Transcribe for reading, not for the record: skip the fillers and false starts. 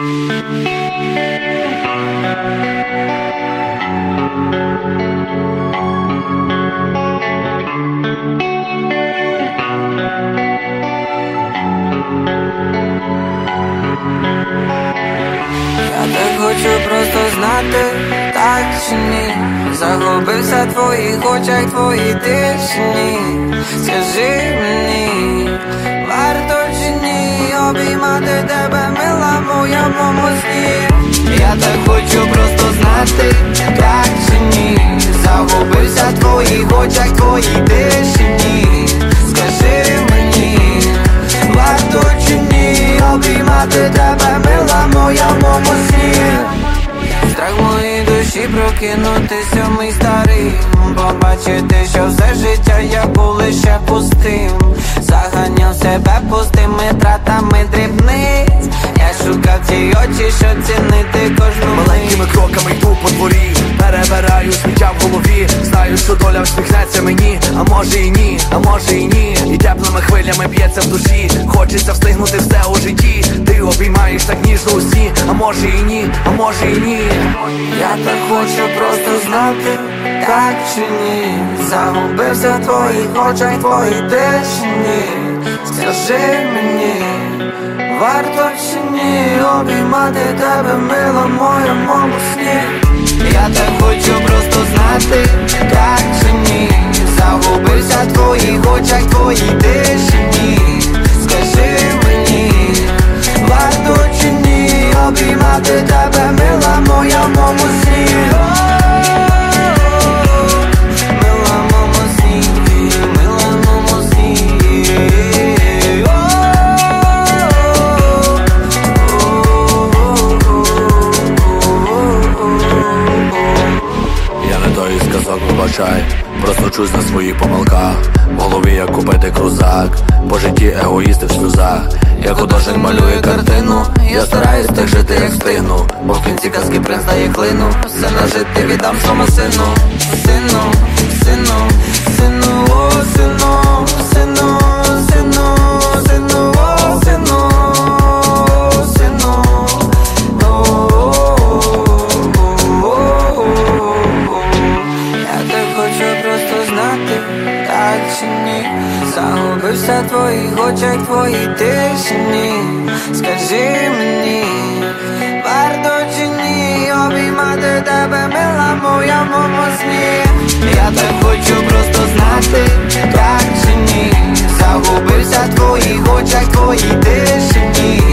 Я так хочу просто знати, так чи ні. Загубився в твоїх очах, твої тишині. Скажи мені, варто чи ні обіймати тебе, мила моя, в моєму сні. Я так хочу просто знати, так чи ні. Загубився в твоїх очах, твої тишині. Скажи мені, варто чи ні обіймати тебе, мила моя, в моєму сні. Страх моїй душі прокинутися в мій старий, побачити, що все життя я був лише пустим. Заганяв себе пустими тратами дрібниць. Я шукав ті очі, що цінити кожну мить. Маленькими кроками йду по дворі, перебираю сміття в голові. Знаю, що доля всміхнеться мені, а може і ні, а може і ні. І теплими хвилями б'ється в душі. Хочеться встигнути все у житті. Ти обіймаєш так ніжно у сні, а може і ні, а може і ні. Я так хочу просто знати, так чи ні. Загубився в твоїх очах, твої тишині. Скажи мені, варто чи ні обіймати тебе, мила моя, в моєму сні. Я так хочу просто знати, так чи ні. Загубився в твоїх очах, твої тишині. Скажи мені, варто чи ні обіймати тебе, мила моя, в моєму сні. Мила в моєму сні, мила в моєму сні. Я не той сказок, вибачай, просто чусь на своїх помилках. В голові як купити крузак, по житті егоїсти в сльозах. Я художник малює картину, я стараюсь так жити, як встигну. Бо в кінці казки принц дає клину. Все на жити віддам своєму сину. Сину, сину, сину, о, сину, сину, сину, сину, о, сину, сину, я так хочу просто знати, так чи ні. Загубився в твоїх очах, твої тишині. Скажи мені, варто чи ні обіймати тебе, мила моя, в моєму сні. Я так хочу просто знати, так чи ні. Загубився в твоїх очах, твої тишині.